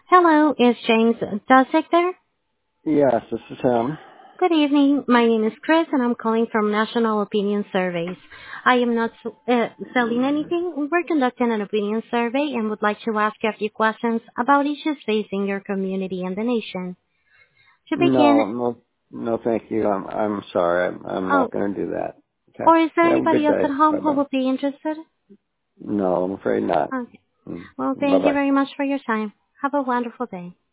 Hello, is James Dusek there? Yes, this is him. Good evening. My name is Chris, and I'm calling from National Opinion Surveys. I am not selling anything. We're conducting an opinion survey and would like to ask you a few questions about issues facing your community and the nation. To begin, No, thank you. I'm sorry. I'm oh, not going to do that. Okay. or is there Have a anybody good else at day. home Bye who bye. would be interested? No, I'm afraid not. Okay. Well, Bye thank you bye. very much for your time. Have a wonderful day.